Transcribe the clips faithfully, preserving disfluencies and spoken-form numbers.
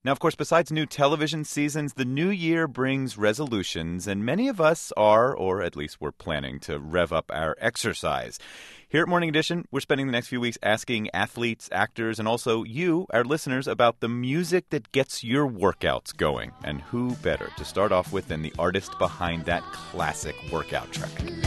Now, of course, besides new television seasons, the new year brings resolutions, and many of us are, or at least we're planning to rev up our exercise. Here at Morning Edition, we're spending the next few weeks asking athletes, actors, and also you, our listeners, about the music that gets your workouts going. And who better to start off with than the artist behind that classic workout track?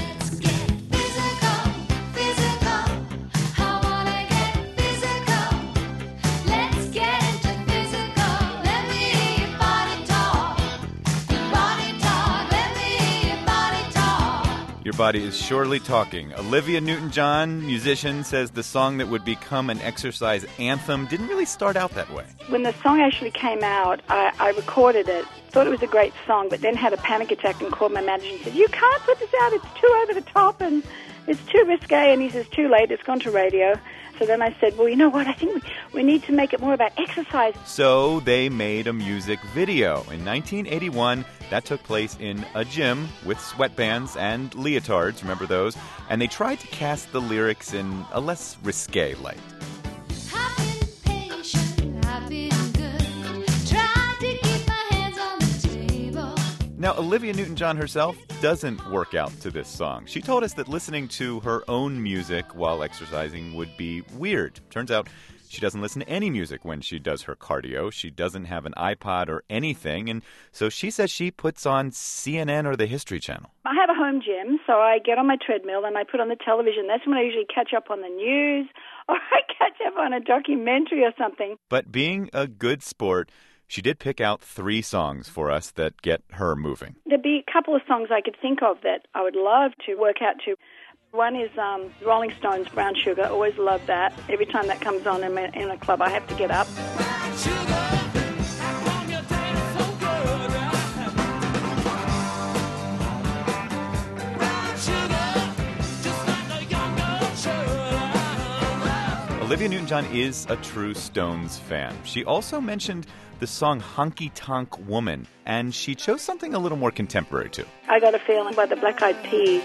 Your body is surely talking. Olivia Newton-John, musician, says the song that would become an exercise anthem didn't really start out that way. When the song actually came out, I, I recorded it, thought it was a great song, but then had a panic attack and called my manager and said, "You can't put this out, it's too over the top and it's too risque." And he says, "Too late, it's gone to radio." So then I said, well, you know what, I think we, we need to make it more about exercise. So they made a music video. In nineteen eighty-one, that took place in a gym with sweatbands and leotards, remember those? And they tried to cast the lyrics in a less risque light. Now, Olivia Newton-John herself doesn't work out to this song. She told us that listening to her own music while exercising would be weird. Turns out she doesn't listen to any music when she does her cardio. She doesn't have an iPod or anything, and so she says she puts on C N N or the History Channel. I have a home gym, so I get on my treadmill and I put on the television. That's when I usually catch up on the news or I catch up on a documentary or something. But being a good sport, she did pick out three songs for us that get her moving. There'd be a couple of songs I could think of that I would love to work out to. One is um, Rolling Stones, Brown Sugar. Always love that. Every time that comes on in, my, in a club, I have to get up. Brown sugar. Olivia Newton-John is a true Stones fan. She also mentioned the song Honky Tonk Woman, and she chose something a little more contemporary, too. I Got a Feeling by the Black Eyed Peas.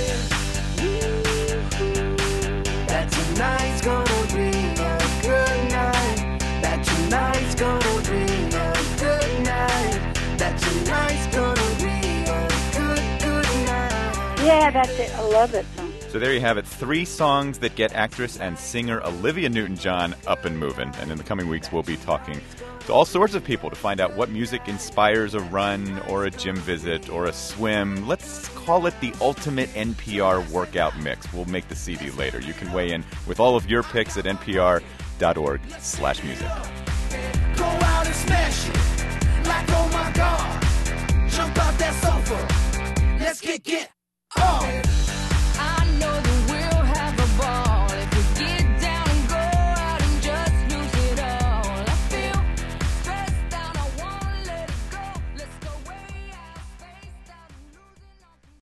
That tonight's gonna be a good night. That tonight's gonna be a good night. That tonight's gonna be a good, good night. Yeah, that's it. I love that song. So there you have it, three songs that get actress and singer Olivia Newton-John up and moving. And in the coming weeks, we'll be talking to all sorts of people to find out what music inspires a run or a gym visit or a swim. Let's call it the ultimate N P R workout mix. We'll make the C D later. You can weigh in with all of your picks at npr.org slash music. Go out and smash it like, oh my God, jump out that sofa, let's kick it off.